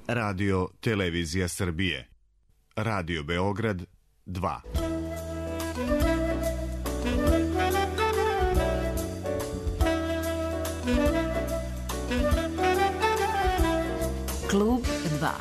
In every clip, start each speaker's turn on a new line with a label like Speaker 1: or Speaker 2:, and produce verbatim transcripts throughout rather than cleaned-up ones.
Speaker 1: Radio Televizija Srbije. Radio Beograd dva.
Speaker 2: Klub dva.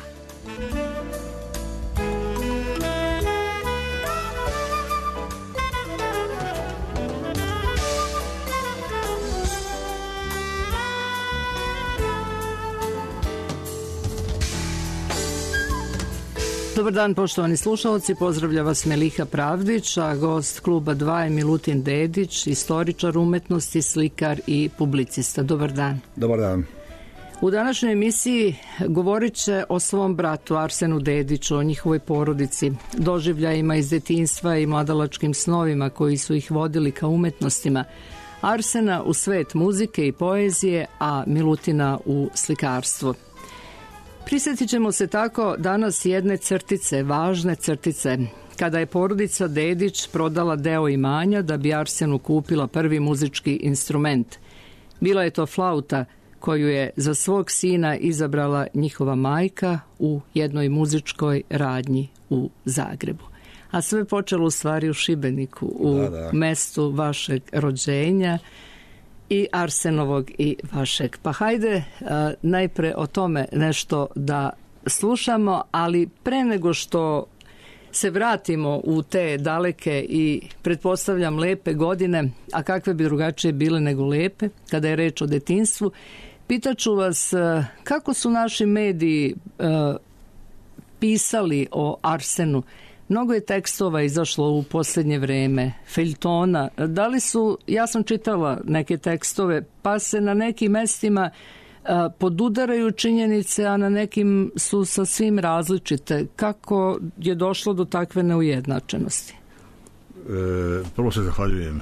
Speaker 3: Dobar dan, poštovani slušalci, pozdravlja vas Meliha Pravdić, a gost Kluba dva je Milutin Dedić, istoričar umetnosti, slikar i publicista. Dobar dan.
Speaker 4: Dobar dan.
Speaker 3: U današnjoj emisiji govorit će o svom bratu Arsenu Dediću, o njihovoj porodici, doživljajima iz detinjstva i mladalačkim snovima koji su ih vodili ka umetnostima. Arsena u svet muzike i poezije, a Milutina u slikarstvo. Prisjetit ćemo se tako danas jedne crtice, važne crtice, kada je porodica Dedić prodala deo imanja da bi Arsenu kupila prvi muzički instrument. Bila je to flauta koju je za svog sina izabrala njihova majka u jednoj muzičkoj radnji u Zagrebu. A sve počelo u stvari u Šibeniku, u da, da. mestu vašeg rođenja i Arsenovog i vašeg. Pa hajde a, najpre o tome nešto da slušamo, ali pre nego što se vratimo u te daleke i pretpostavljam lepe godine, a kakve bi drugačije bile nego lepe, kada je reč o detinjstvu, pitaću vas a, kako su naši mediji a, pisali o Arsenu. Mnogo je tekstova izašlo u posljednje vreme, feljtona. Da li su, ja sam čitala neke tekstove, pa se na nekim mestima a, podudaraju činjenice, a na nekim su sasvim različite. Kako je došlo do takve neujednačenosti?
Speaker 4: E, prvo se zahvaljujem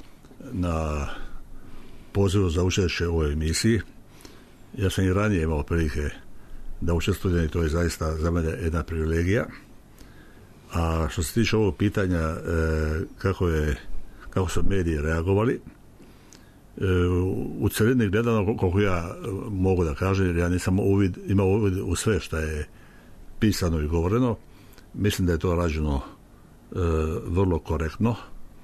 Speaker 4: na pozivu za učešće u ovoj emisiji. Ja sam i ranije imao prilike da učestvujem i to je zaista za mene jedna privilegija. A što se tiče ovog pitanja e, kako je kako su mediji reagovali, e, u celini gledano, koliko ja mogu da kažem, jer ja nisam uvid, imao uvid u sve što je pisano i govoreno, mislim da je to rađeno e, vrlo korektno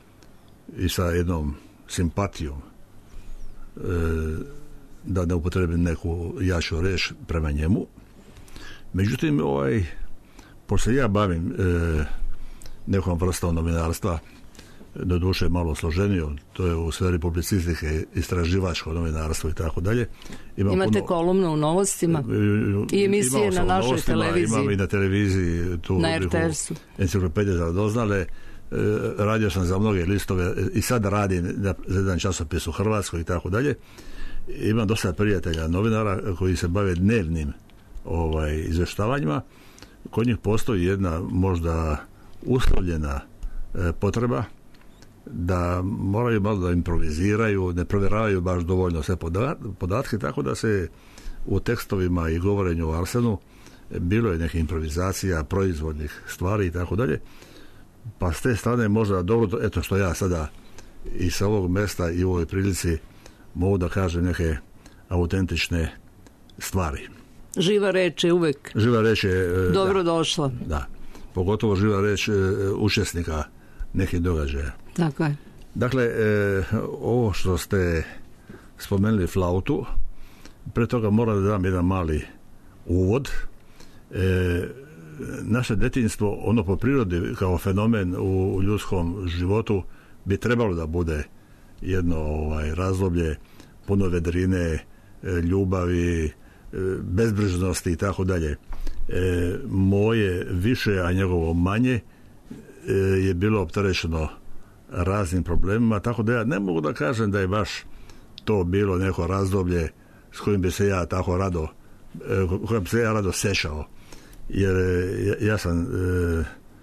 Speaker 4: i sa jednom simpatijom, e, da ne upotrebim neku jaču reč prema njemu. Međutim, ovaj pošto ja bavim e, nekom vrstom novinarstva, doduše malo složenio, to je u sferi publicistike, istraživačko novinarstvo i tako dalje.
Speaker 3: Imate puno, kolumnu u Novostima e, i emisije na našoj televiziji.
Speaker 4: Imam i na televiziji tu
Speaker 3: na er te esu.
Speaker 4: Enciklopedije za doznale. E, radio sam za mnoge listove i sad radim za jedan časopis u Hrvatskoj i tako dalje. Imam dosta prijatelja novinara koji se bave dnevnim ovaj, izvještavanjima. Kod njih postoji jedna možda uslovljena e, potreba da moraju malo da improviziraju, ne provjeravaju baš dovoljno sve podatke, tako da se u tekstovima i govorenju o Arsenu bilo je neke improvizacija, proizvodnih stvari i tako dalje. Pa s te strane možda dobro, eto što ja sada i sa ovog mesta i u ovoj prilici mogu da kažem neke autentične stvari.
Speaker 3: Živa reč je uvek
Speaker 4: živa reč je,
Speaker 3: dobro
Speaker 4: da,
Speaker 3: došla.
Speaker 4: Da, pogotovo živa reč učesnika nekih događaja.
Speaker 3: Tako je.
Speaker 4: Dakle, e, ovo što ste spomenuli flautu, pre toga moram da dam jedan mali uvod. E, naše detinjstvo, ono po prirodi kao fenomen u ljudskom životu, bi trebalo da bude jedno ovaj, razdoblje puno vedrine, ljubavi, bezbrižnosti i tako dalje. Moje više, a njegovo manje e, je bilo opterećeno raznim problemima, tako da ja ne mogu da kažem da je baš to bilo neko razdoblje s kojim bi se ja tako rado e, kojim bi se ja rado sešao, jer ja, ja sam e,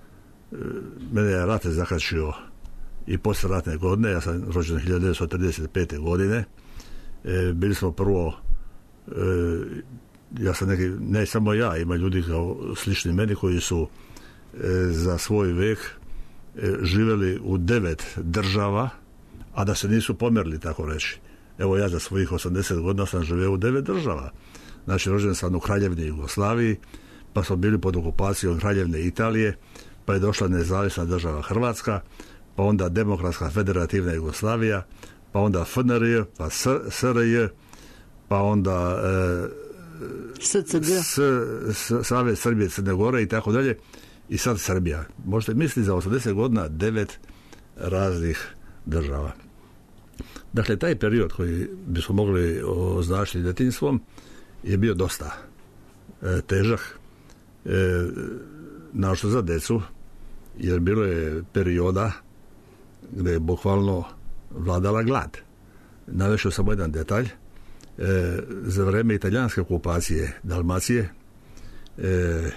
Speaker 4: mene je rat zakačio i poslije ratne godine, ja sam rođen hiljadu devetsto trideset pete godine. E, bili smo prvo e, ja sam neki, ne samo ja, ima ljudi kao slični meni koji su e, za svoj vek e, živjeli u devet država, a da se nisu pomerili, tako reći. Evo ja za svojih osamdeset godina sam živio u devet država. Znači, rođen sam u Kraljevini Jugoslaviji, pa smo bili pod okupacijom Kraljevine Italije, pa je došla nezavisna država Hrvatska, pa onda Demokratska federativna Jugoslavija, pa onda F N R J, pa S R J, pa onda e,
Speaker 3: S C G,
Speaker 4: S, S, Savez Srbije, Crne Gore i tako dalje, i sad Srbija. Možete misliti za osamdeset godina devet raznih država. Dakle, taj period koji bismo mogli označiti djetinjstvom je bio dosta e, težak, e, našto za decu, jer bilo je perioda gdje je bukvalno vladala glad. Navešao samo jedan detalj. E, za vreme italijanske okupacije Dalmacije, e,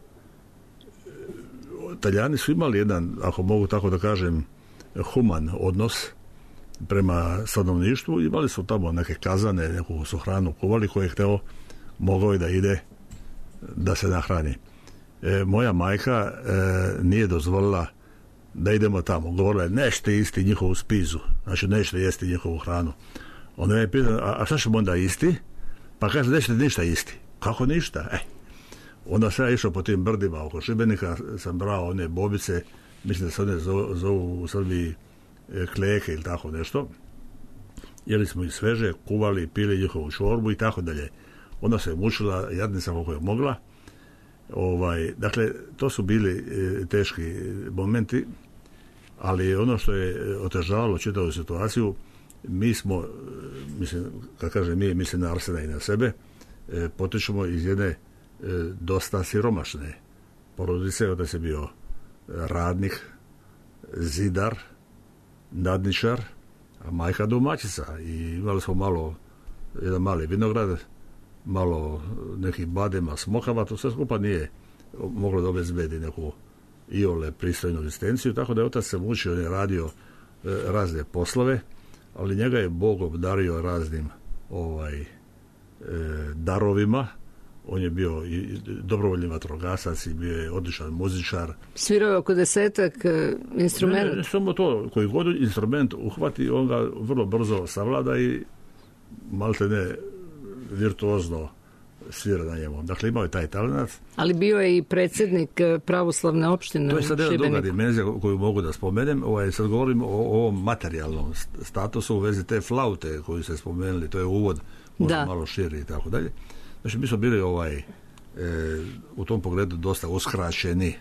Speaker 4: Italijani su imali jedan, ako mogu tako da kažem, human odnos prema stanovništvu. Imali su tamo neke kazane, neku su hranu kuvali, koje je hteo, mogao je da ide da se nahrani. E, moja majka e, nije dozvolila da idemo tamo. Govorila je, nećete isti njihovu spizu, znači nećete jesti njihovu hranu. Onda je pitala, a, a šta ćemo onda isti? Pa kaže, nećete ništa isti. Kako ništa? E. Onda sam ja išao po tim brdima oko Šibenika, sam brao one bobice, mislim da se one zovu, zovu u Srbiji e, kleke ili tako nešto. Jeli smo ih sveže, kuvali, pili njihovu čorbu i tako dalje. Onda se je mučila jadnica koliko je mogla. Ovaj, dakle, to su bili e, teški momenti, ali ono što je otežavalo čitavu situaciju, mi smo, mislim, kad kažem mi, mislim na Arsena i na sebe, e, potičemo iz jedne e, dosta siromašne porodice. Otac je bio radnik, zidar, nadničar, a majka domaćica, i imali smo malo, jedan mali vinograd, malo nekih badema, smokava, to sve skupa nije moglo da obezbedi neku iole pristojnu egzistenciju, tako da je otac se mučio, on je radio e, razne poslove, ali njega je Bog obdario raznim ovaj e, darovima. On je bio i dobrovoljni vatrogasac i bio je odličan muzičar.
Speaker 3: Svirao je oko desetak instrumenta.
Speaker 4: Ne, ne, samo to, koji god instrument uhvati, on ga vrlo brzo savlada i malte ne virtuozno svira na njemu. Dakle, imao je taj talent.
Speaker 3: Ali bio je i predsjednik pravoslavne opštine.
Speaker 4: To je sad jedna druga
Speaker 3: Šibeniku.
Speaker 4: dimenzija koju mogu da spomenem. Ovaj, sad govorim o, o ovom materijalnom statusu u vezi te flaute koju ste spomenuli. To je uvod, možda
Speaker 3: Da.
Speaker 4: malo širi i tako dalje. Znači, mi smo bili ovaj, e, u tom pogledu dosta uskraćeni.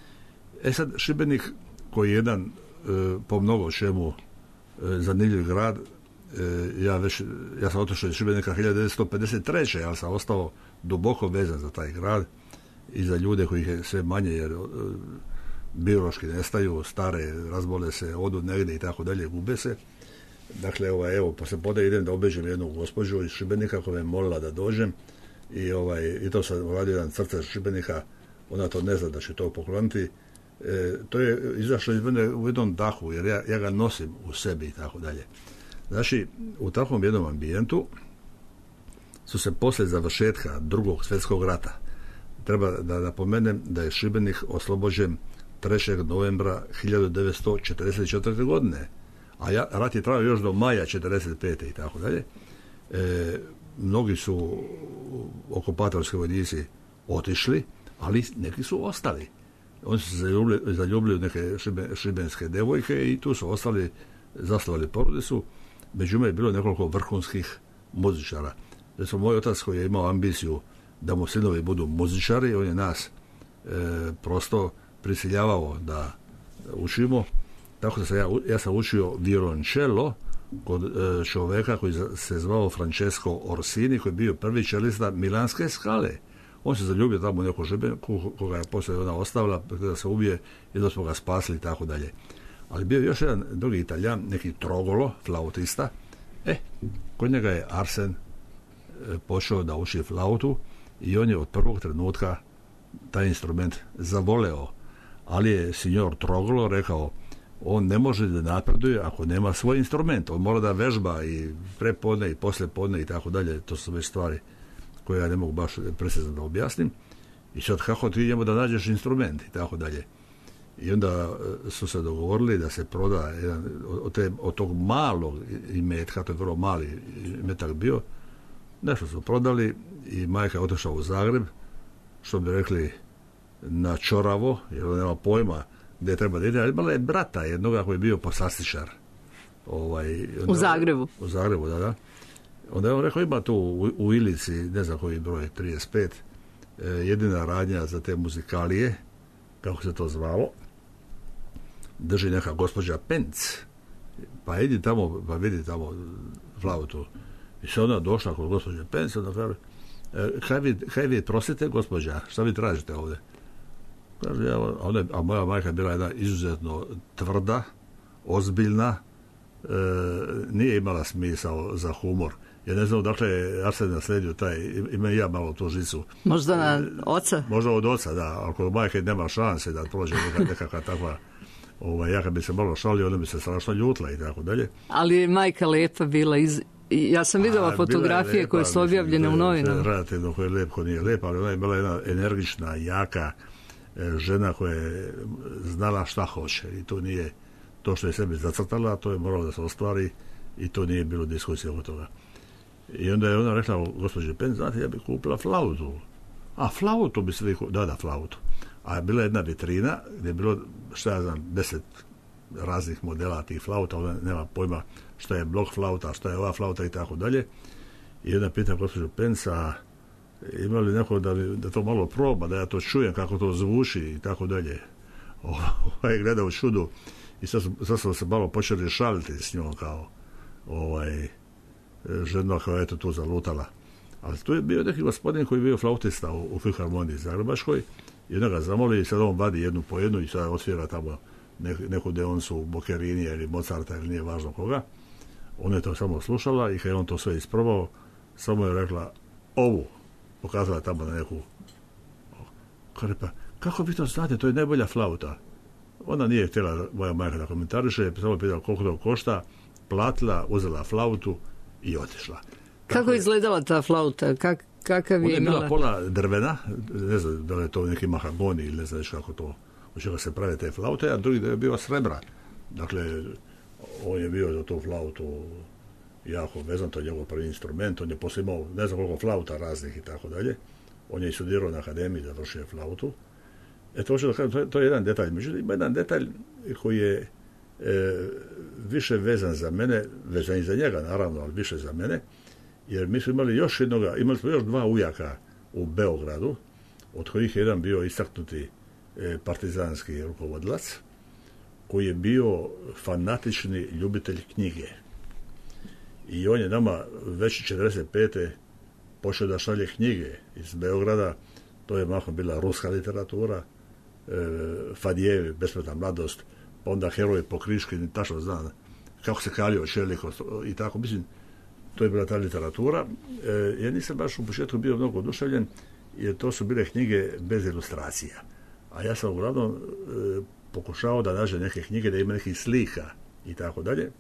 Speaker 4: E sad, Šibenik, koji je jedan e, po mnogo čemu e, zanimljiv grad, ja već, ja sam otišao iz Šibenika hiljadu devetsto pedeset treće ali sam ostao duboko vezan za taj grad i za ljude kojih je sve manje, jer uh, biološki nestaju, stare, razbole se, odu negdje i tako dalje, gube se. Dakle, ovaj, evo, posle podne idem da obeđem jednu gospođu iz Šibenika koja me molila da dođem i, ovaj, i to sam uradio jedan crtač Šibenika, ona to ne zna da će to pokloniti. E, to je izašlo iz mene u jednom dahu, jer ja, ja ga nosim u sebi i tako dalje. Znači, u takvom jednom ambijentu su se poslije završetka drugog svjetskog rata, treba da napomenem da je Šibenik oslobođen trećeg novembra hiljadu devetsto četrdeset četvrte. godine, a ja, rat je trajao još do maja četrdeset pete i tako dalje. E, mnogi su okupatorski vojnici otišli, ali neki su ostali. Oni su se zaljubili, zaljubili u neke šibe, šibenske devojke i tu su ostali, zasnovali porodicu. Među je bilo nekoliko vrhunskih muzičara. Recimo, moj otac koji je imao ambiciju da mu sinovi budu muzičari, on je nas e, prosto prisiljavao da učimo. Tako da sam ja, ja sam učio violončelo kod e, čoveka koji se zvao Francesco Orsini, koji je bio prvi čelista Milanske skale. On se zaljubio tamo u neku Šibenku, koga je poslije ona ostavila da se ubije i da smo ga spasili i tako dalje. Ali bio još jedan drugi Italijan, neki Trogolo, flautista. E, kod njega je Arsen e, počeo da uči flautu i on je od prvog trenutka taj instrument zavoleo. Ali je signor Trogolo rekao, on ne može da napreduje ako nema svoj instrument. On mora da vežba i prepodne i poslijepodne i tako dalje. To su već stvari koje ja ne mogu baš precizno da objasnim. I sad kako ti njemu da nađeš instrument i tako dalje. I onda su se dogovorili da se proda jedan, od, te, od tog malog imetka, to je vrlo mali imetak bio, Nešto su prodali i majka je otišla u Zagreb, što bi rekli na čoravo, jer nema pojma gdje treba da ide, ali imala je brata jednoga koji je bio poslastičar. Ovaj,
Speaker 3: u Zagrebu?
Speaker 4: U Zagrebu, da, da. Onda je on rekao, ima tu u, u Ilici, ne znam koji broj, trideset pet, eh, jedina radnja za te muzikalije, kako se to zvalo, drži neka gospođa Penc, pa idi tamo, pa vidi tamo flautu. I se ona došla kod gospođe Penc, onda kaže, kaj vi, kaj vi prosite, gospođa, šta vi tražite ovdje? Kaže, ja, a, ona, a moja majka je bila jedna izuzetno tvrda, ozbiljna, e, nije imala smisao za humor. Ja ne znam, dakle, Arsen nasledio taj, ima i ja malo tu žicu.
Speaker 3: Možda na oca?
Speaker 4: Možda od oca, da, ali kod majke nema šanse da prođe neka, nekakva takva, ovaj, ja kad bi se malo šalio, ona bi se strašno ljutla i tako dalje.
Speaker 3: Ali je majka lepa bila iz... Ja sam vidjela fotografije lepa, koje su objavljene mislim, u novinama.
Speaker 4: Relativno ko je lep, ko nije lep, ali ona je bila jedna energična, jaka žena koja je znala šta hoće i to nije to što je sebi zacrtala, to je moralo da se ostvari i to nije bilo diskusija oko toga. I onda je ona rekla, gospođe Penc, znate, ja bih kupila flautu. A, flautu bi se vi kupila? Da, da, flautu. A bila jedna vitrina gdje je bilo, šta ja znam, deset raznih modela tih flauta, ona nema pojma šta je blok flauta, šta je ova flauta i tako dalje. I onda pita gospođu Penc, a ima li neko da, da to malo proba, da ja to čujem kako to zvuči i tako dalje. Ovaj gleda u čudu i sad, sad smo se malo počeli šaliti s njom kao ovaj žena koja je to tu zalutala. Ali tu je bio neki gospodin koji je bio flautista u, u Filharmoniji Zagrebačkoj i onda ga zamoli i sad on vadi jednu po jednu i sad otvira tamo neku, neku deoncu Boccerinija ili Mozarta ili nije važno koga. Ona je to samo slušala i kad je on to sve isprobao, samo je rekla ovu, pokazala tamo na neku. Kaže pa, kako vi to znate, to je najbolja flauta. Ona nije htjela moja majka da komentariše, samo je pitala koliko to košta, platila, uzela flautu i otišla.
Speaker 3: Kako je izgledala ta flauta? Kak, kakav je
Speaker 4: imala?
Speaker 3: Ona je
Speaker 4: bila pola drvena, ne znam da li je to neki mahagoni ili ne znam kako to, od čega se prave te flaute, a drugi da je bio srebra. Dakle, on je bio za tu flautu jako vezan, to je njegov prvi instrument, on je poslije imao ne znam koliko flauta raznih i tako dalje. On je i studirao na akademiji, završio flautu. E to, da kažem, to, je, to je jedan detalj. Međutim, ima jedan detalj koji je e, više vezan za mene, vezan i za njega, naravno, ali više za mene, jer mi smo imali još jednoga, imali smo još dva ujaka u Beogradu, od kojih je jedan bio istaknuti e, partizanski rukovodilac, koji je bio fanatični ljubitelj knjige. I on je nama već četrdeset pete počeo da šalje knjige iz Beograda, to je mahom bila ruska literatura, e, Fadjevi, Besmrtna mladost, pa onda Heroj Pokriškin, tačno znam kako se kalio Čeliko i tako, mislim, to je bila ta literatura. E, ja nisam baš u početku bio mnogo oduševljen, jer to su bile knjige bez ilustracija. A ja sam uglavnom e, pokušao da nađe neke knjige, da ima nekih slika i tako dalje.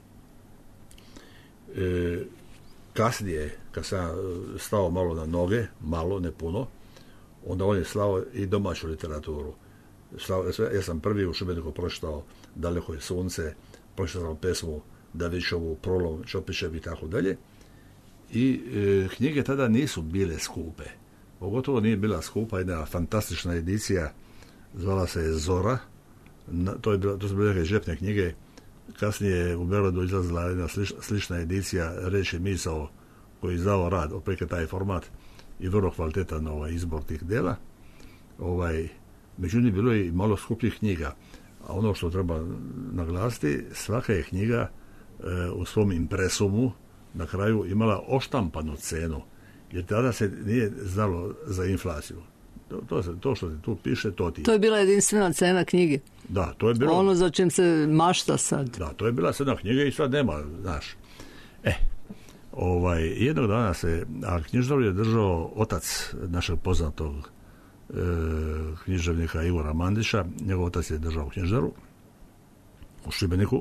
Speaker 4: E, kasnije, kad sam stao malo na noge, malo, ne puno, onda on je slao i domaću literaturu. Slao, ja sam prvi u Šibeniku pročitao Daleko je sunce, pročitao sam pesmu Davićovu, Prolom, Čopićev i tako dalje. I e, knjige tada nisu bile skupe. Pogotovo nije bila skupa jedna fantastična edicija, zvala se je Zora. Na, to, je bila, to su bile neke žepne knjige. Kasnije je u Beogradu izlazila jedna slič, slična edicija Reči misao, koji je izdao rad, opet taj format i vrlo kvalitetan ovaj izbor tih dela. Ovaj, međutim, bilo je i malo skupljih knjiga. A ono što treba naglasiti, svaka je knjiga e, u svom impresumu na kraju imala oštampanu cenu, jer tada se nije znalo za inflaciju. To, to, se, to što se tu piše, to ti...
Speaker 3: To je bila jedinstvena cena knjige.
Speaker 4: Da, to je bilo...
Speaker 3: Ono za čim se mašta sad.
Speaker 4: Da, to je bila cena knjige i sad nema, znaš. E, ovaj, jednog dana se, a knjižaru je držao otac našeg poznatog e, književnika Igora Mandića, njegov otac je držao knjižaru u Šibeniku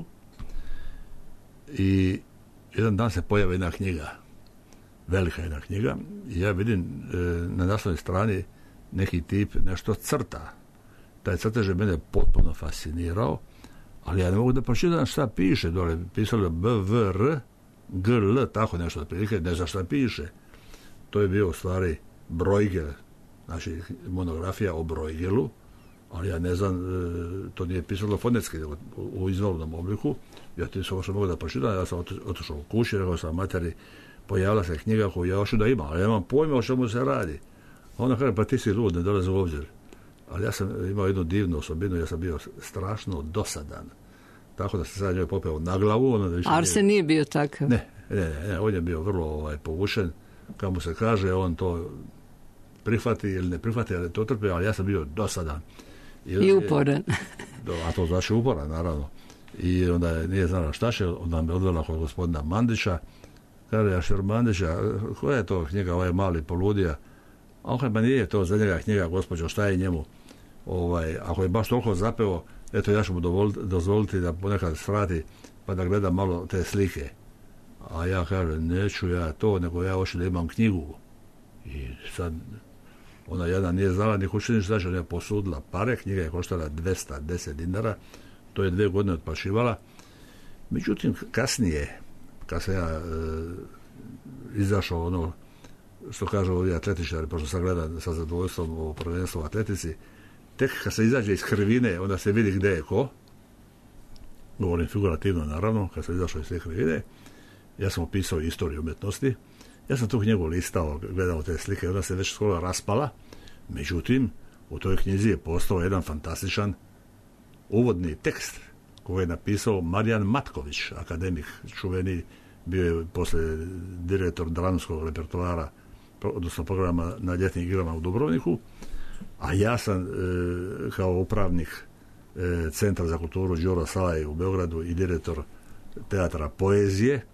Speaker 4: i jedan dan se pojavi jedna knjiga, velika jedna knjiga, i ja vidim e, na naslovnoj strani neki tip nešto crta. Taj crtež je mene potpuno fascinirao, ali ja ne mogu da pročitam šta piše dole. Pisalo B, V, R, G, L, tako nešto otprilike, ne znam šta piše. to je bio u stvari Bruegel, znači monografija o Bruegelu, ali ja ne znam, to nije pisalo fonetski, nego u izvornom obliku. Ja ti sam mogao da pročitam, ja sam otišao u kući, rekao sam materi, pojavila se knjiga koju ja hoću da imam, ali ja imam pojma o čemu se radi. A ona kaže, pa ti si lud, ne dolazi u obzir. Ali ja sam imao jednu divnu osobinu, ja sam bio strašno dosadan. Tako da se sad njoj popeo na glavu. Ona da više
Speaker 3: Arsen nije bio takav.
Speaker 4: Ne, ne, ne, ne, on je bio vrlo ovaj, povučen. Kao mu se kaže, on to prihvati ili ne prihvati, ali to trpi, ali ja sam bio dosadan.
Speaker 3: I, I uporan.
Speaker 4: A to znači uporan, naravno. I onda je, nije znala šta će, onda me odvela kod gospodina Mandića. Kaže, ja šer Mandića, koja je to knjiga, ovaj mali poludija? A on kaže, ba nije to za njega knjiga, gospođo, šta je njemu? Ovaj, ako je baš toliko zapeo, eto ja ću mu dovoliti, dozvoliti da ponekad svrati pa da gleda malo te slike. A ja kažem, neću ja to, nego ja hoću da imam knjigu. I sad, ona jedna nije znala ni kućini šta će, ona je posudila pare, knjiga je koštala dvesta deset dinara, to je dve godine otplaćivala. Međutim, kasnije, kad sam ja e, izašao ono, što kažu ovi atletičari, pošto sam gledam sa zadovoljstvom o prvenstvu u atletici, tek kad se izađe iz krivine, onda se vidi gde je ko. Govorim figurativno, naravno, kad sam izašao iz te krivine. Ja sam opisao istoriju umjetnosti. Ja sam tu knjigu listao, gledao te slike, onda se već skoro raspala. Međutim, u toj knjizi je postao jedan fantastičan uvodni tekst koji je napisao Marijan Matković, akademik čuveni, bio je posle direktor dramskog repertoara, odnosno programa na ljetnim igrama u Dubrovniku, a ja sam e, kao upravnik e, Centra za kulturu Đuro Salaj u Beogradu i direktor teatra poezije, e,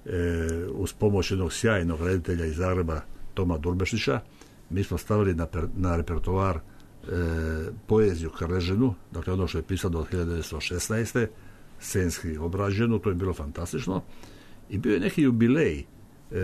Speaker 4: uz pomoć jednog sjajnog reditelja iz Zagreba, Toma Durbešića, mi smo stavili na, na repertoar e, poeziju Krležinu, dakle ono što je pisano od hiljadu devetsto šesnaeste. scenski obrađeno, to je bilo fantastično. I bio je neki jubilej e,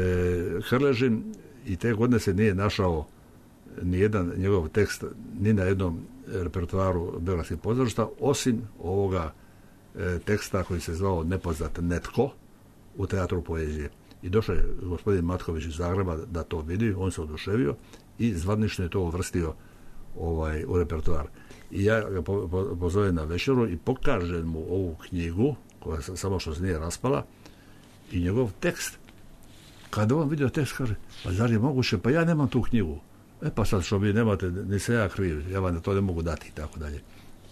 Speaker 4: Krležin i te godine se nije našao ni jedan njegov tekst ni na jednom repertoaru beogradskih pozorišta, osim ovoga e, teksta koji se zvao Nepoznat netko u teatru poezije. I došao je gospodin Matković iz Zagreba da to vidi, on se oduševio i zvanično je to uvrstio ovaj, u repertoar. I ja ga po, po, pozovem na večeru i pokažem mu ovu knjigu, koja samo što se nije raspala, i njegov tekst. Kada on vidio tekst, kaže, pa zar je moguće, pa ja nemam tu knjigu. E pa sad što vi nemate, nisam ja kriv, ja vam to ne mogu dati i tako dalje.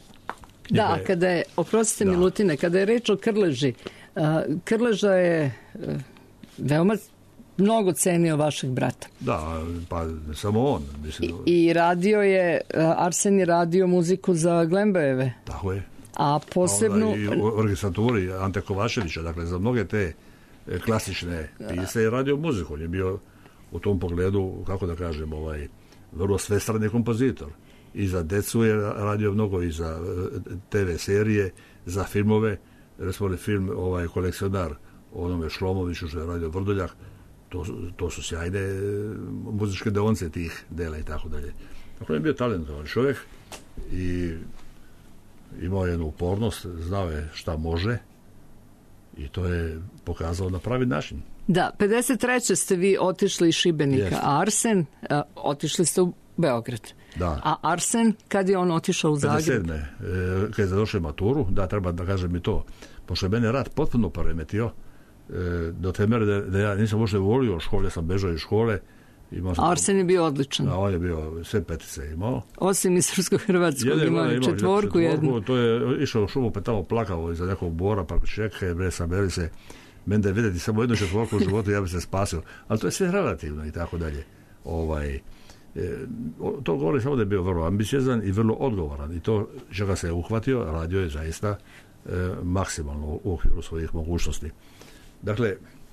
Speaker 3: Da, a kada je, oprostite da. Milutine, kada je reč o Krleži, uh, Krleža je uh, veoma mnogo cenio vašeg brata.
Speaker 4: Da, pa samo on. Mislim.
Speaker 3: I, i radio je, uh, Arsen je radio muziku za Glembajeve.
Speaker 4: Tako je.
Speaker 3: A posebno...
Speaker 4: I u orkestraturi Ante Kovačevića, dakle za mnoge te klasične pise je radio muziku. On je bio u tom pogledu, kako da kažem, ovaj, vrlo svestrani kompozitor. I za decu je radio mnogo, i za te ve serije, za filmove. Recimo li film ovaj, Kolekcionar o onome Šlomoviću što je radio Vrdoljak, to, to su sjajne muzičke deonce tih dela i tako dalje. Dakle, je bio talentovan čovjek i imao jednu upornost, znao je šta može i to je pokazao na pravi način.
Speaker 3: Da, pedeset treće ste vi otišli iz Šibenika, Jest. a Arsen, a, otišli ste u Beograd.
Speaker 4: Da.
Speaker 3: A Arsen, kad je on otišao u Zagreb?
Speaker 4: pedeset sedme. E, kad je završio maturu, da, treba da kažem i to, pošto je mene rat potpuno poremetio, e, do te mere da, da ja nisam uopšte volio škole, sam bežao iz škole. Sam,
Speaker 3: Arsen je bio odličan.
Speaker 4: Da, on je bio, sve petice imao.
Speaker 3: Osim iz Srpsko-Hrvatskog, imao je četvorku, četvorku jednu.
Speaker 4: To je išao u šumu, pa tamo plakao iza nekog bora, pa čekaj, bre, saberi se. Meni da je vidjeti samo jednu četvorku u životu, ja bi se spasio. Ali to je sve relativno i tako dalje. Ovaj, e, to govori samo da je bio vrlo ambiciozan i vrlo odgovoran. I to čega se je uhvatio, radio je zaista e, maksimalno u okviru svojih mogućnosti. Dakle,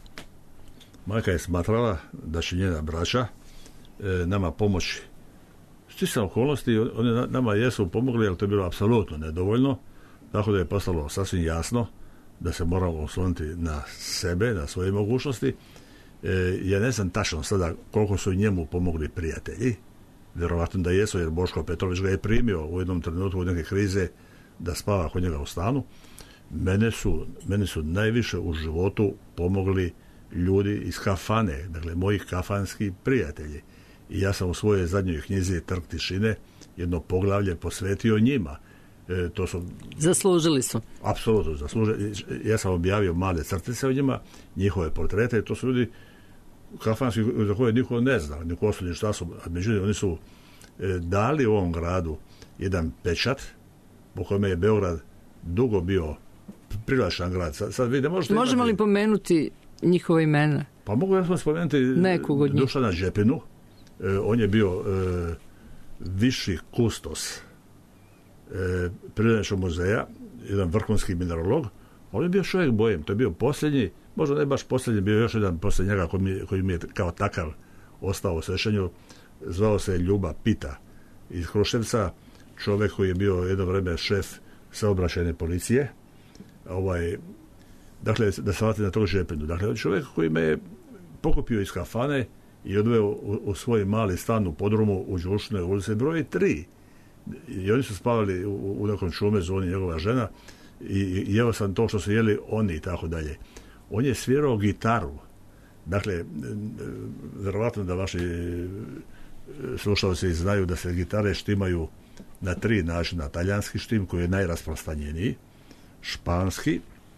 Speaker 4: majka je smatrala da će njena braća e, nama pomoći. Sticam okolnosti, oni nama jesu pomogli, ali to je bilo apsolutno nedovoljno, tako da je postalo sasvim jasno da se moramo osloniti na sebe, na svoje mogućnosti. E, ja ne znam tačno sada koliko su njemu pomogli prijatelji, vjerovatno da jesu, jer Boško Petrović ga je primio u jednom trenutku u neke krize da spava kod njega u stanu. Mene su, mene su najviše u životu pomogli ljudi iz kafane, dakle mojih kafanskih prijatelji. I ja sam u svojoj zadnjoj knjizi Trg tišine jedno poglavlje posvetio njima. E, to su,
Speaker 3: zaslužili su.
Speaker 4: Apsolutno zaslužili. Ja sam objavio male crtice o njima, njihove portrete, to su ljudi kafanski za koje niko ne zna, niko osnovni šta su, a međutim oni su e, dali ovom gradu jedan pečat po kojem je Beograd dugo bio privlačan grad. Sad, sad vi ne možete
Speaker 3: Možemo
Speaker 4: imati...
Speaker 3: li pomenuti njihova imena?
Speaker 4: Pa mogu ja sam spomenuti Dušana Đepinu. E, on je bio e, viši kustos e, Prirodnjačkog muzeja, jedan vrhunski mineralog. On je bio čovjek bojem, to je bio posljednji, možda ne baš posljednji, bio još jedan poslije njega koji mi, koji mi je kao takav ostao u sjećanju. Zvao se Ljuba Pita iz Kruševca, čovjek koji je bio jedno vrijeme šef saobraćajne policije. Ovaj, dakle, da se vrati na tog Žepinu. Dakle, čovjek koji me je pokupio iz kafane i odveo u, u svoj mali stan u podrumu u Đušnoj ulici broj tri. I oni su spavali u, u nekom čumezu, on i njegova žena, i, i jeo sam to što su jeli oni i tako dalje. On je svirao gitaru. Dakle, verovatno da vaši slušalci znaju da se gitare štimaju na tri načina. Talijanski štim koji je najrasprostranjeniji, španski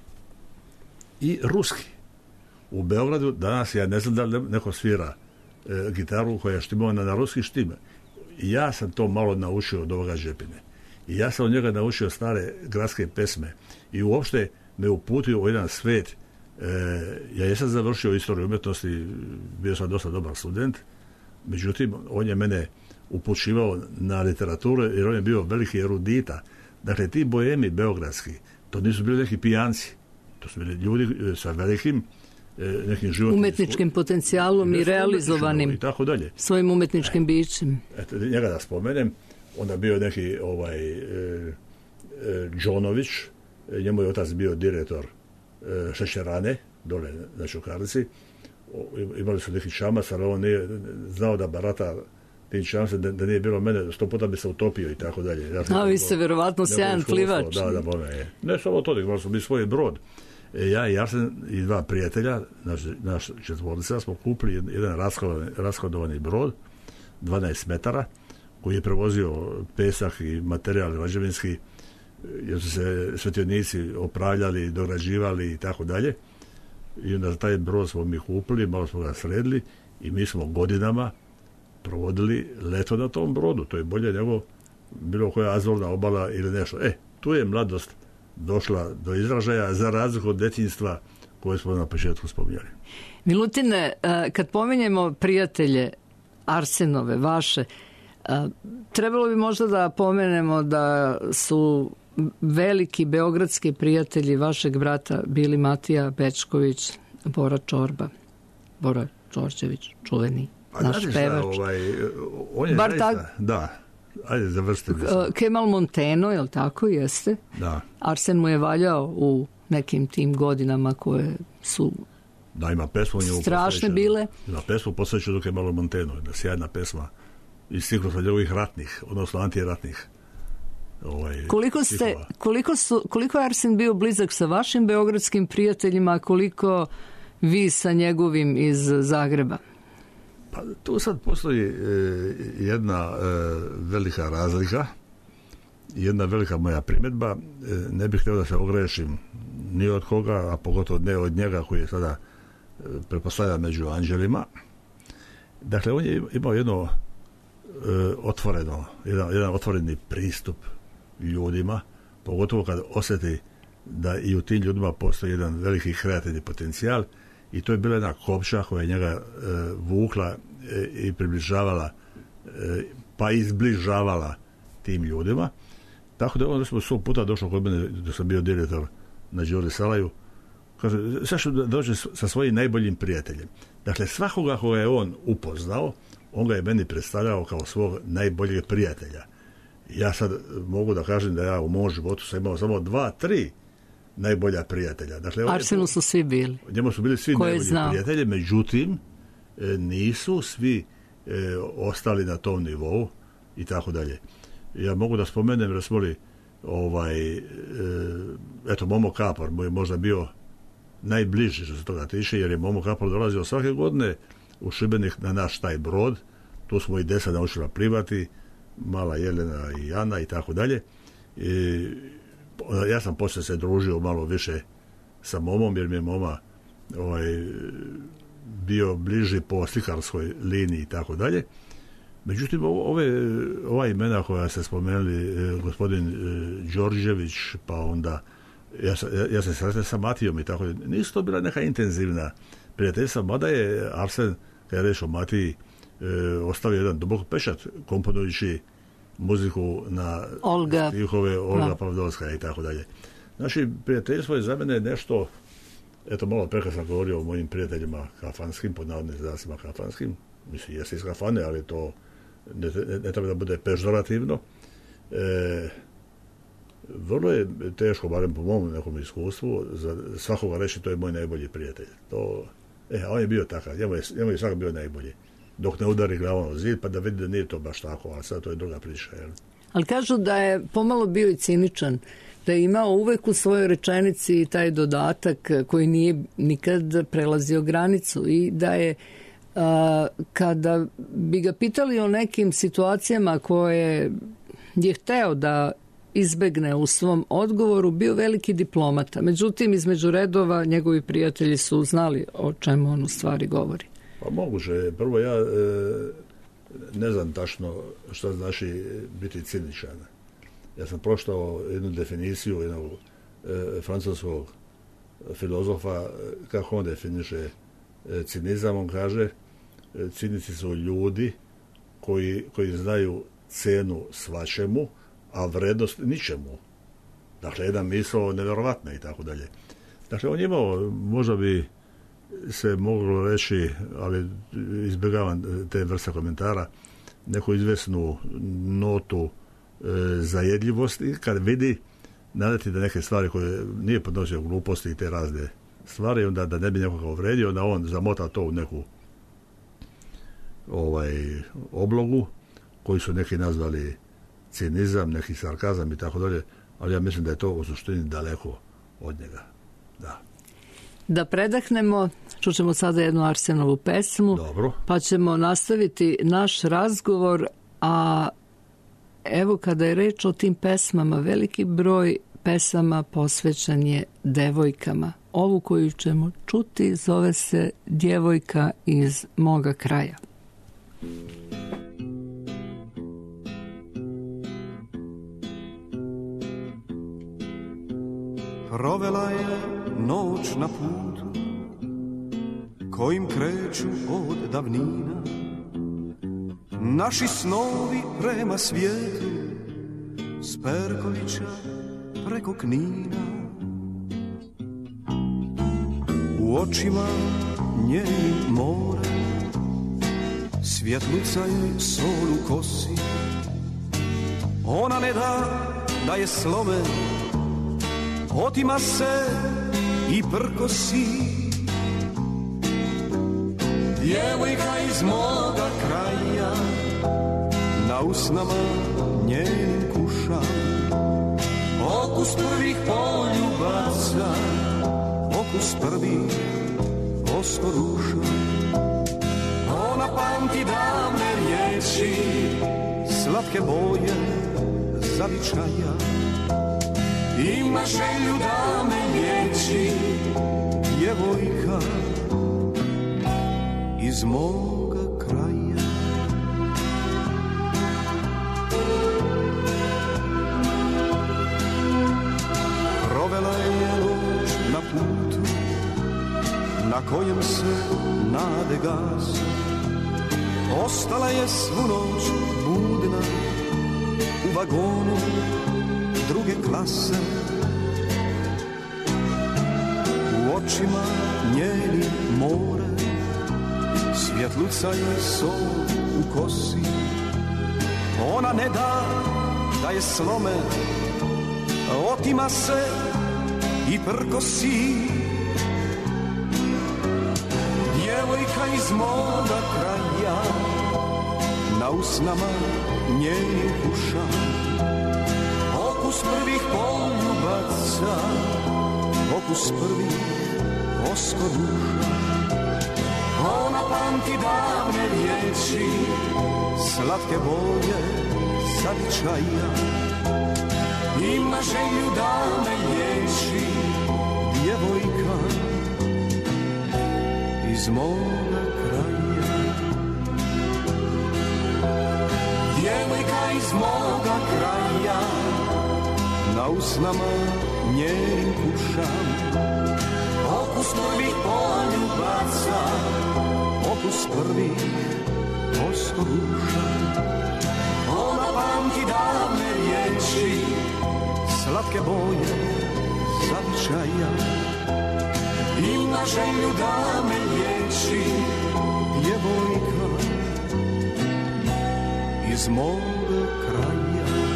Speaker 4: i ruski. U Beogradu danas ja ne znam da li neko svira e, gitaru koja je štimovana na ruski štim. Ja sam to malo naučio od ovoga Đepine. I ja sam od njega naučio stare gradske pesme. I uopšte me uputio u jedan svet. E, ja jesam završio istoriju umjetnosti, bio sam dosta dobar student, međutim, on je mene upućivao na literaturu jer on je bio veliki erudita. Dakle, ti bojemi beogradski, to nisu bili neki pijanci. To su bili ljudi sa velikim e, nekim životnim...
Speaker 3: umetničkim potencijalom i realizovanim
Speaker 4: i tako dalje.
Speaker 3: Svojim umetničkim e, bićem.
Speaker 4: Eto, njega da spomenem, onda bio neki ovaj e, e, Đonović, e, njemu je otac bio direktor e, šećerane, dole na Čukarlici. Imali su neki čamac, ali on nije znao da barata tim čamcem, da, da nije bilo mene, sto puta bi se utopio i tako dalje. Ja
Speaker 3: A vi ste verovatno sjajan plivač.
Speaker 4: Da, da, bome je. Ne samo to, nego smo bili svoj brod. E, ja i Arsen i dva prijatelja, naš, naš četvorica, smo kupili jedan rashodovani, rashodovani brod, dvanaest metara, koji je prevozio pesak i materijal građevinski, jer su se svetionici opravljali, dograđivali i tako dalje. I onda taj brod smo mi kupili, malo smo ga sredili i mi smo godinama provodili leto na tom brodu. To je bolje nego bilo koja azorna obala ili nešto. E, tu je mladost došla do izražaja za razliku od djetinjstva koje smo na početku spominjali.
Speaker 3: Milutine, kad pominjemo prijatelje Arsenove, vaše, trebalo bi možda da pomenemo da su veliki beogradski prijatelji vašeg brata bili Matija Bečković, Bora Čorba, Bora Čorčević, čuveni naš pevač.
Speaker 4: Ovaj, on je
Speaker 3: Bar
Speaker 4: zaista,
Speaker 3: tak,
Speaker 4: da, ajde završite.
Speaker 3: Kemal Monteno, je li tako? Jeste.
Speaker 4: Da.
Speaker 3: Arsen mu je valjao u nekim tim godinama koje su
Speaker 4: da, ima pesmu
Speaker 3: strašne bile.
Speaker 4: Ima pesmu posvećenu Kemalu Montenu, jedna sjajna pesma iz ciklusa njegovih ratnih, odnosno antiratnih. Ovaj, koliko, ste,
Speaker 3: koliko, su, koliko je Arsen bio blizak sa vašim beogradskim prijateljima, a koliko vi sa njegovim iz Zagreba?
Speaker 4: Pa tu sad postoji e, jedna e, velika razlika, jedna velika moja primjedba. E, ne bih htio da se ogrešim ni od koga, a pogotovo ne od njega koji je sada e, pretpostavlja među anđelima. Dakle, on je imao jedno e, otvoreno, jedan, jedan otvoreni pristup ljudima, pogotovo kad osjeti da i u tim ljudima postoji jedan veliki kreativni potencijal i to je bila jedna kopča koja je njega e, vukla e, i približavala e, pa izbližavala tim ljudima. Tako da on smo sto puta došao kod mene dok sam bio direktor na Đuri Salaju, kaže, zašto da dođe sa svojim najboljim prijateljem. Dakle, svakoga koga je on upoznao, on ga je meni predstavljao kao svog najboljeg prijatelja. Ja sad mogu da kažem da ja u mom životu sam imao samo dva, tri najbolja prijatelja. Dakle,
Speaker 3: Arsenu su svi bili.
Speaker 4: Njemu su bili svi
Speaker 3: Koje
Speaker 4: najbolji
Speaker 3: znao.
Speaker 4: prijatelji, međutim, nisu svi e, ostali na tom nivou i tako dalje. Ja mogu da spomenem, recimo li, ovaj, e, eto, Momo Kapor mu je možda bio najbliži što se toga tiče, jer je Momo Kapalo dolazio svake godine u Šibenik na naš taj brod. Tu smo i Desa naučila plivati, mala Jelena i Ana i tako dalje. I ja sam poslije se družio malo više sa Momom, jer mi je Moma ovaj, bio bliži po slikarskoj liniji i tako dalje. Međutim, ove, ova imena koja ste spomenuli, eh, gospodin eh, Đorđević, pa onda ja, ja, ja sam sretao sa Matijom i tako dalje, nisu to bila neka intenzivna prijateljstva, mada je Arsen, kada je reč o Matiji, eh, ostavio jedan dubok pečat komponujući muziku na
Speaker 3: Olga.
Speaker 4: stihove Olga
Speaker 3: Da.
Speaker 4: Pavlovska i tako dalje. Znači, prijateljstvo je za mene nešto, eto, malo preka sam govorio o mojim prijateljima kafanskim, pod navodnim znacima kafanskim, mislim, jesi iz kafane, ali to ne, ne, ne treba da bude pežorativno. E, vrlo je teško, barem po mom nekom iskustvu, za svakoga reći to je moj najbolji prijatelj. To, e, a on je bio takav, njemu je, njemu je svak bio najbolji. Dok ne udari glavom o zid, pa da vidi da nije to baš tako, ali sad to je druga priča. Jel?
Speaker 3: Ali kažu da je pomalo bio i ciničan, da je imao uvek u svojoj rečenici taj dodatak koji nije nikad prelazio granicu i da je a, kada bi ga pitali o nekim situacijama koje je hteo da izbegne u svom odgovoru, bio veliki diplomata. Međutim, između redova njegovi prijatelji su znali o čemu on u stvari govori.
Speaker 4: Pa moguće. Prvo ja e, ne znam tačno šta znači biti ciničan. Ja sam pročitao jednu definiciju jednog e, francuskog filozofa, kako on definiše e, cinizam. On kaže, e, cinici su ljudi koji, koji znaju cenu svačemu, a vrednost ničemu. Dakle, jedan misao nevjerovatna i tako dalje. Dakle, on je imao, možda bi se moglo reći, ali izbjegavam te vrste komentara, neku izvesnu notu e, zajedljivosti, kad vidi nadati da neke stvari koje nije podnosio gluposti i te razne stvari, onda da ne bi nekoga uvredio, da on zamota to u neku ovaj oblogu, koji su neki nazvali cinizam, neki sarkazam i tako dalje, ali ja mislim da je to u suštini daleko od njega. Da.
Speaker 3: Da predahnemo, čućemo sada jednu Arsenovu pesmu,
Speaker 4: Dobro.
Speaker 3: pa ćemo nastaviti naš razgovor, a evo kada je reč o tim pesmama, veliki broj pesama posvećen je devojkama. Ovu koju ćemo čuti zove se Djevojka iz moga kraja.
Speaker 2: Provela je noć na putu kojim kreću od davnina naši snovi prema svijetu s Perkovića preko Knina. U očima njenim more, svjetluca joj sol u kosi, ona ne da da je slome, otima se i prkosi. Djevojka iz moga kraja na usnama njenim kuša, okus prvih poljubaca, okus prvih oskoruša. Ona pamti davne riječi, slatke boje zavičaja, ima želju da me liječi, djevojka iz moga kraja. Provela je noć na putu na kojem se nade gase, ostala je svu noć budna u vagonu druge klase. U očima njenim more, svjetluca je sol u kosi, ona ne da da je slome, otima se i prkosi. Djevojka iz moga kraja na usnama njenim kuša, okus prvih poljubaca, okus prvih vosko duša. Ona pamti davne riječi, slatke boje zavičaja. Ima želju da me liječi, djevojka iz moga kraja. Djevojka iz moga kraja, na usnama njenim kušam. Okus prvih poljubaca, okus prvih oskoruša. Ona pamti davne riječi, slatke boje zavičaja. Ima želju da me liječi, djevojka iz moga kraja.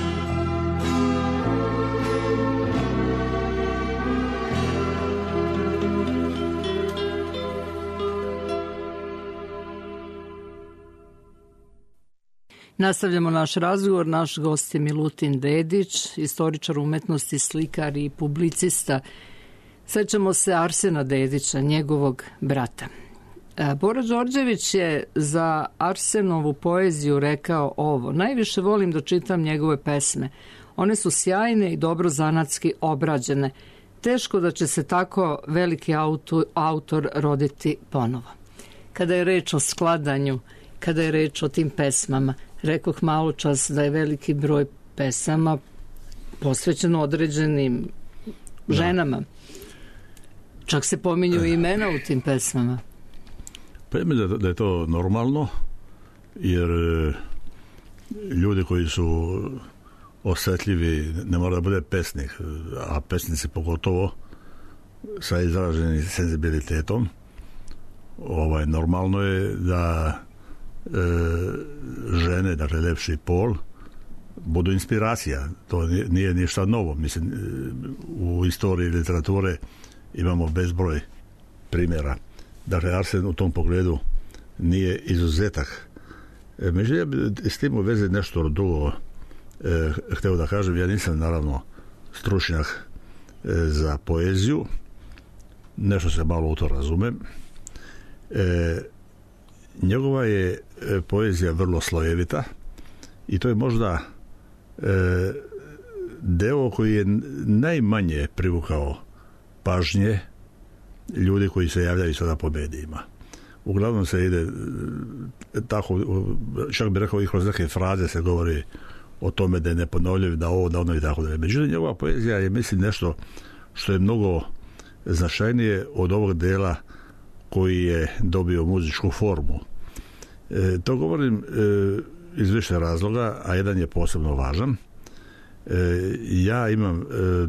Speaker 3: Nastavljamo naš razgovor. Naš gost je Milutin Dedić, istoričar umetnosti, slikar i publicista. Sećamo se Arsena Dedića, njegovog brata. Bora Đorđević je za Arsenovu poeziju rekao ovo: najviše volim da čitam njegove pesme. One su sjajne i dobro zanatski obrađene. Teško da će se tako veliki autor, autor roditi ponovo. Kada je reč o skladanju, kada je reč o tim pesmama, rekoh malo čas da je veliki broj pesama posvećeno određenim ženama. Čak se pominju i imena u tim pesmama.
Speaker 4: Pa je da, da je to normalno, jer ljudi koji su osjetljivi, ne mora da bude pesnik, a pesnici pogotovo sa izraženim senzibilitetom, ovaj, normalno je da e, žene, dakle lepši pol, budu inspiracija. To nije, nije ništa novo. Mislim, u istoriji literature imamo bezbroj primjera. Dakle, Arsen u tom pogledu nije izuzetak. E, međutim, ja bi s tim u vezi nešto drugo e, htio da kažem. Ja nisam naravno stručnjak e, za poeziju. Nešto se malo u to razumem. E, njegova je e, poezija vrlo slojevita i to je možda e, deo koji je najmanje privukao pažnje ljudi koji se javljaju sada po medijima. Uglavnom se ide tako, čak bi rekao i kroz neke fraze se govori o tome da je neponovljiv, da ovo, da ono i tako da je. Međutim, njegova poezija je, mislim, nešto što je mnogo značajnije od ovog dela koji je dobio muzičku formu. E, to govorim e, iz više razloga, a jedan je posebno važan. E, ja imam e,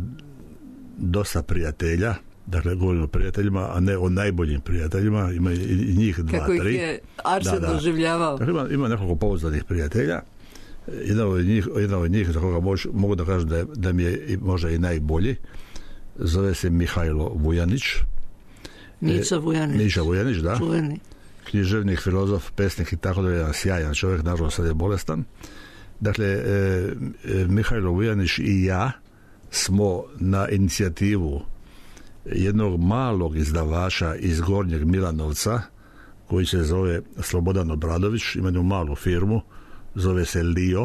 Speaker 4: dosta prijatelja, dakle govorim o prijateljima, a ne o najboljim prijateljima, ima i njih dva,
Speaker 3: kako tri. Kako ih je Arsen da, da. doživljavao?
Speaker 4: Dakle, ima, ima nekoliko pouzdanih prijatelja. Jedan od njih, jedan od njih za koga mož, mogu da kažem da, je, da mi je možda i najbolji, zove se Mihajlo Vujanić.
Speaker 3: Mića Vujanić.
Speaker 4: Mića Vujanić, da.
Speaker 3: Čuveni.
Speaker 4: Književnik, filozof, pesnik i tako da je jedan sjajan čovjek, nažalost sad je bolestan. Dakle, e, e, Mihajlo Vujanić i ja smo na inicijativu jednog malog izdavača iz Gornjeg Milanovca, koji se zove Slobodan Obradović, ima jednu malu firmu, zove se Lio.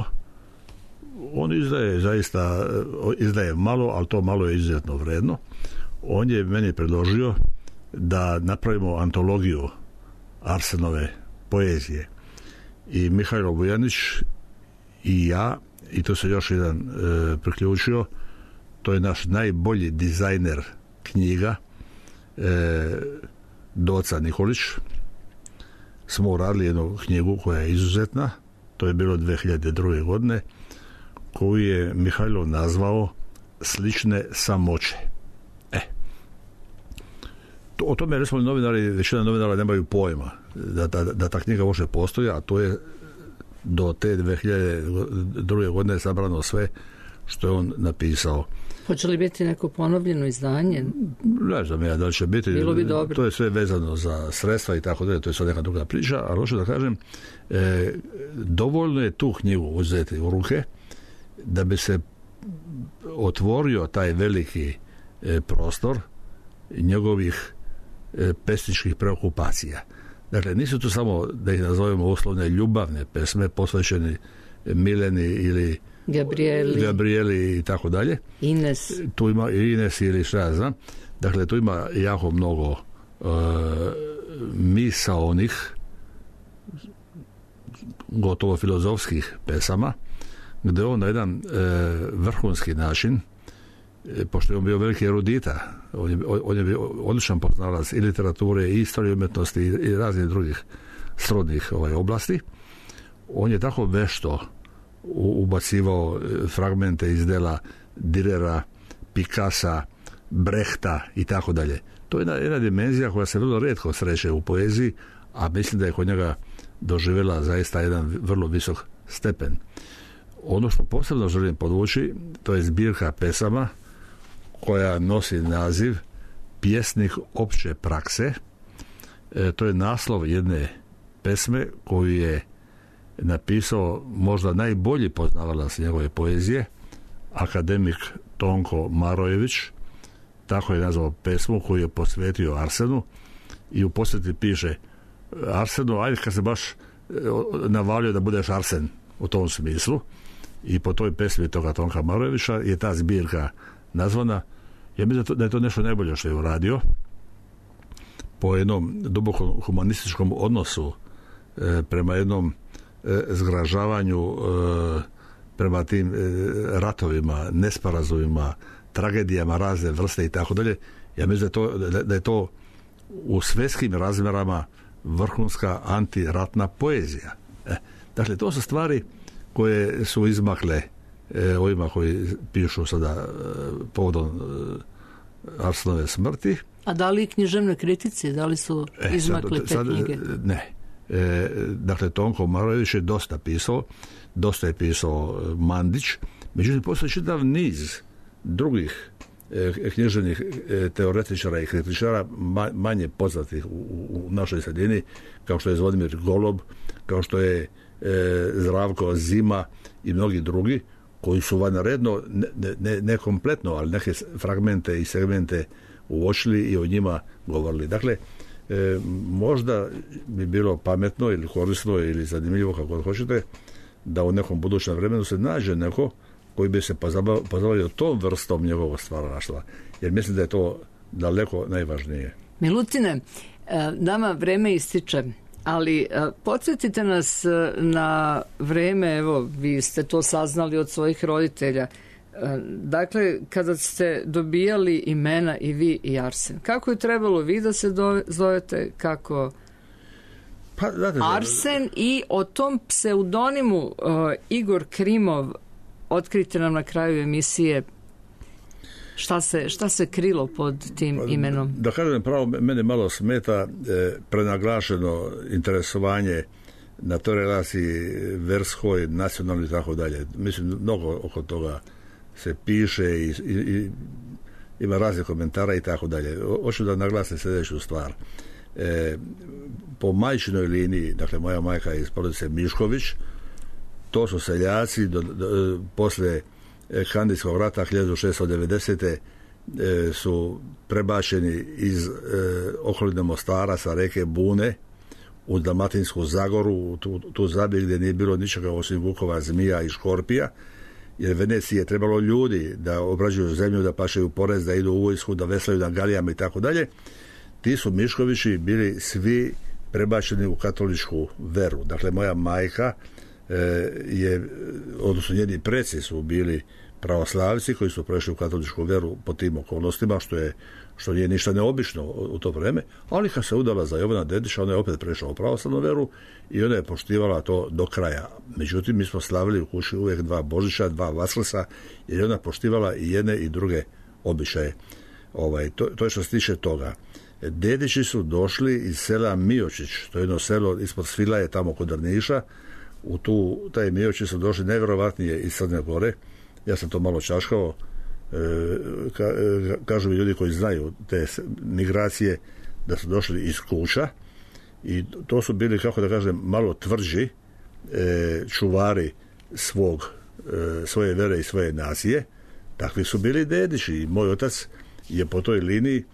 Speaker 4: On izdaje zaista, izdaje malo, ali to malo je izuzetno vredno. On je meni predložio da napravimo antologiju Arsenove poezije. I Mihajlo Vujanić i ja, i to se još jedan e, priključio, to je naš najbolji dizajner knjiga, e, Doca Nikolić, smo uradili jednu knjigu koja je izuzetna, to je bilo dvije hiljade druge. godine, koju je Mihajlo nazvao Slične samoće. E, to, o tome recimo novinari, većina novinara nemaju pojma da, da, da ta knjiga može postoji, a to je do te dvije hiljade druge. godine sabrano sve što je on napisao.
Speaker 3: Hoće li biti neko ponovljeno izdanje?
Speaker 4: Ne znam ja da li će biti.
Speaker 3: Bilo bi dobro.
Speaker 4: To je sve vezano za sredstva i tako dalje, to je sad neka druga priča, ali hoću da kažem, e, dovoljno je tu knjigu uzeti u ruke da bi se otvorio taj veliki e, prostor njegovih pesničkih preokupacija. Dakle, nisu to samo, da ih nazovemo uslovne, ljubavne pesme posvećene Mileni ili
Speaker 3: Gabrieli,
Speaker 4: Gabrieli i tako dalje.
Speaker 3: Ines.
Speaker 4: Tu ima Ines ili šta ja znam. Dakle, tu ima jako mnogo uh, misaonih, gotovo filozofskih pesama, gdje on na jedan uh, vrhunski način, pošto je on bio veliki erudita, on je, on je bio odličan poznavalac i literature, i istorije umjetnosti i, i raznih drugih srodnih ovaj, oblasti, on je tako vešto ubacivao fragmente iz dela Dürera, Picassa, Brehta i tako dalje. To je jedna, jedna dimenzija koja se vrlo rijetko sreće u poeziji, a mislim da je kod njega doživjela zaista jedan vrlo visok stepen. Ono što posebno želim podvući, to je zbirka pesama koja nosi naziv Pjesnik opće prakse. E, to je naslov jedne pesme koju je napisao možda najbolji poznavalac njegove poezije, akademik Tonko Marojević. Tako je nazvao pesmu koju je posvetio Arsenu i u posveti piše: Arsenu, ajde kad se baš navalio da budeš Arsen, u tom smislu. I po toj pesmi toga Tonka Marojevića je ta zbirka nazvana. Ja mislim da je to nešto najbolje što je uradio, po jednom duboko humanističkom odnosu e, prema jednom e, zgražavanju e, prema tim e, ratovima, nesporazumima, tragedijama razne vrste i tako dalje. Ja mislim da je to, da, da je to u svjetskim razmjerama vrhunska antiratna poezija. E, dakle, to su stvari koje su izmakle e, ovima koji pišu sada e, povodom e, Arsenove smrti.
Speaker 3: A da li književne kritici, da li su izmakle e, sad, te sad, knjige?
Speaker 4: Ne. E, dakle, Tonko Marojević je dosta pisao, dosta je pisao Mandić, međutim postoji čitav niz drugih e, književnih e, teoretičara i kritičara ma, manje poznatih u, u našoj sredini, kao što je Zvonimir Golob, kao što je e, Zdravko Zima i mnogi drugi, koji su vanredno, ne, ne, ne kompletno, ali neke fragmente i segmente uočili i o njima govorili. Dakle, e, možda bi bilo pametno ili korisno ili zanimljivo, kako hoćete, da u nekom budućem vremenu se nađe neko koji bi se pozabavio tom vrstom njegovog stvaralaštva. Jer mislim da je to daleko najvažnije.
Speaker 3: Milutine, nama vreme ističe, ali podsjetite nas na vreme, evo, vi ste to saznali od svojih roditelja. Dakle, kada ste dobijali imena i vi i Arsen, kako je trebalo vi da se zovete, kako
Speaker 4: pa, znate,
Speaker 3: Arsen i o tom pseudonimu uh, Igor Krimov otkrite nam na kraju emisije šta se, šta se krilo pod tim imenom.
Speaker 4: Da kažem pravo, mene malo smeta e, prenaglašeno interesovanje na toj relaciji verskoj, nacionalnoj i tako dalje. Mislim, mnogo oko toga se piše i, i, i ima razne komentara i tako dalje. Hoću da naglasim sljedeću stvar. E, po majčinoj liniji, dakle moja majka je iz porodice Mišković, to su seljaci do, do, posle Kandijskog rata hiljadu šeststo devedesete. E, su prebačeni iz e, okoline Mostara sa reke Bune u Dalmatinsku Zagoru, tu, tu zabij gdje nije bilo ničega osim vukova, zmija i škorpija, jer Veneciji je trebalo ljudi da obrađuju zemlju, da plaćaju porez, da idu u vojsku, da veslaju na galijama i tako dalje. Ti su Miškovići bili svi prebačeni u katoličku veru. Dakle, moja majka e, je, odnosno njeni preci su bili pravoslavci koji su prešli u katoličku veru po tim okolnostima, što je što nije ništa neobično u to vrijeme, ali kad se udala za Jovana Dedića, ona je opet prešla u pravoslavnu veru i ona je poštivala to do kraja. Međutim, mi smo slavili u kući uvijek dva Božića, dva Vaskrsa, jer je ona poštivala i jedne i druge običaje. Ovaj, to, to je što se tiče toga. Dedići su došli iz sela Miočić, to je jedno selo ispod Svilaje, tamo kod Drniša. U tu, taj Miočić su došli najvjerovatnije iz Crne Gore. Ja sam to malo čaškao. E, ka, e, kažu mi ljudi koji znaju te migracije da su došli iz Kuća i to su bili, kako da kažem, malo tvrđi e, čuvari svog, e, svoje vere i svoje nacije. Takvi su bili Dedići i moj otac je po toj liniji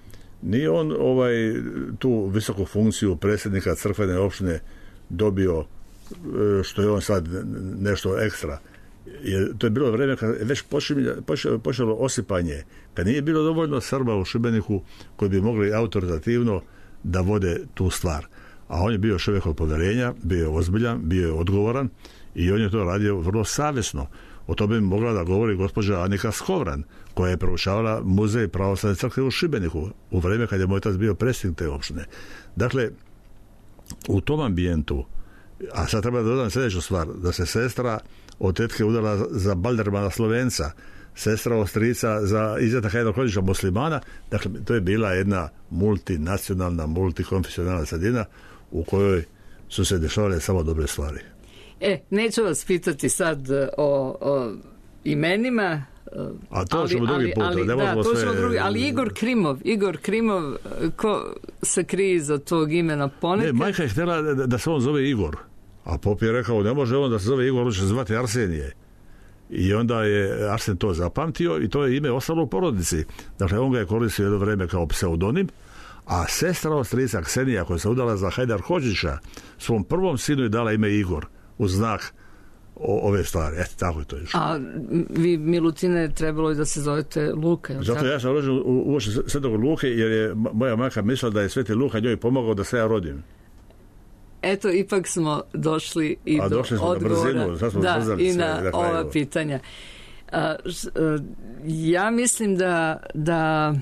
Speaker 4: Nije on ovaj, tu visoku funkciju predsjednika crkvene opštine dobio što je on sad nešto ekstra. Jer to je bilo vrijeme kad je već počelo, počelo osipanje, kad nije bilo dovoljno Srba u Šibeniku koji bi mogli autoritativno da vode tu stvar. A on je bio čovjek od povjerenja, bio je ozbiljan, bio je odgovoran i on je to radio vrlo savjesno. O tome bi mogla da govori gospođa Anika Skovran, koja je proučavala muzej pravoslavne crkve u Šibeniku u vrijeme kad je moj otac bio predsjednik te opštine. Dakle, u tom ambijentu, a sad treba da dodam sljedeću stvar, da se sestra od tetke udala za Baldermana Slovenca, sestra od strica za Izeta Hajdar Hodžića muslimana, dakle, to je bila jedna multinacionalna, multikonfesionalna sredina u kojoj su se dešavale samo dobre stvari.
Speaker 3: E, neću vas pitati sad o, o imenima,
Speaker 4: a to ćemo drugi put.
Speaker 3: Ali, da, to sve... drugi, ali Igor Krimov, Igor Krimov, ko se krije za tog imena ponekad?
Speaker 4: Ne, majka je htjela da, da se on zove Igor, a pop je rekao, ne može on da se zove Igor, on će se zvati Arsenije. I onda je Arsen to zapamtio i to je ime ostalo u porodici. Dakle, on ga je koristio jedno vrijeme kao pseudonim, a sestra od strica Ksenija, koja se udala za Hajdar Hodžića, svom prvom sinu je dala ime Igor, u znak o, ove stvari. Eto, tako je to išlo.
Speaker 3: A vi, Milutine, trebalo je da se zovete Luka, je
Speaker 4: zato tako? Ja sam rođen u uoči Svetog Luke, jer je moja majka mislila da je Sveti Luka njoj pomogao da se ja rodim.
Speaker 3: Eto, ipak smo došli i
Speaker 4: a
Speaker 3: do
Speaker 4: došli smo
Speaker 3: odgovora
Speaker 4: na brzinu,
Speaker 3: da, i na sve, ova pitanja. A, š, a, ja mislim da, da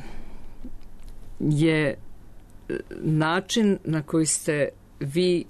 Speaker 3: je način na koji ste vi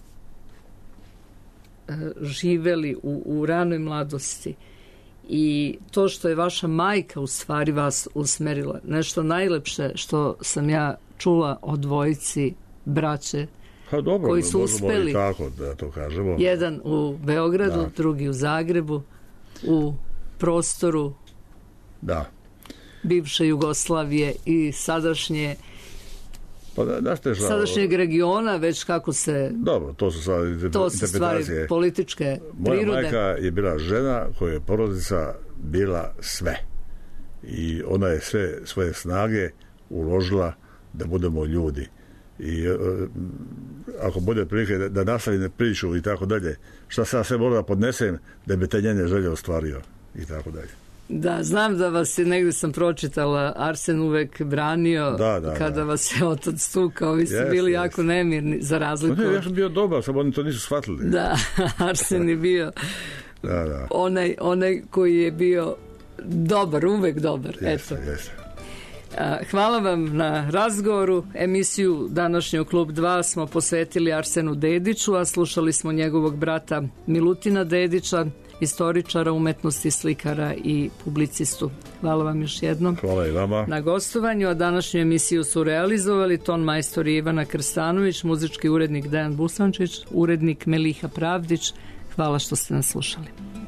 Speaker 3: živeli u, u ranoj mladosti i to što je vaša majka u stvari vas usmerila, nešto najlepše što sam ja čula o dvojici braće
Speaker 4: ha, dobro,
Speaker 3: koji su uspeli,
Speaker 4: tako, da to kažemo.
Speaker 3: Jedan u Beogradu, da. Drugi u Zagrebu, u prostoru
Speaker 4: da.
Speaker 3: bivše Jugoslavije i sadašnje
Speaker 4: pa da, da ste žao.
Speaker 3: sadašnjeg regiona, već kako se...
Speaker 4: Dobro, to su sad interpretacije.
Speaker 3: To su stvari političke prirode.
Speaker 4: Moja majka je bila žena koja je porodica bila sve. I ona je sve svoje snage uložila da budemo ljudi. I uh, ako bude prilike da, da nastavim priču i tako dalje, šta sad sve moram da podnesem da bi te njene želje ostvario i tako dalje.
Speaker 3: Da, znam da vas je, negdje sam pročitala, Arsen uvek branio
Speaker 4: da, da,
Speaker 3: kada
Speaker 4: da.
Speaker 3: vas je otac stukao, vi ste
Speaker 4: yes,
Speaker 3: bili
Speaker 4: yes.
Speaker 3: jako nemirni, za razliku.
Speaker 4: Ne, ja sam bio dobar, samo oni to nisu shvatili.
Speaker 3: Da, Arsen je bio
Speaker 4: da, da.
Speaker 3: Onaj, onaj koji je bio dobar, uvek dobar.
Speaker 4: Jeste,
Speaker 3: eto.
Speaker 4: jeste.
Speaker 3: Hvala vam na razgovoru. Emisiju današnju Klub dva smo posvetili Arsenu Dediću, a slušali smo njegovog brata Milutina Dedića, istoričara umetnosti, slikara i publicistu. Hvala vam još jednom.
Speaker 4: Hvala i vama.
Speaker 3: Na gostovanju, a današnju emisiju su realizovali ton majstor Ivana Krstanović, muzički urednik Dejan Busančić, urednik Meliha Pravdić. Hvala što ste nas slušali.